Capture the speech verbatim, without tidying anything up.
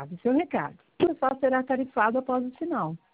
grave seu recado. O só será tarifado após o sinal.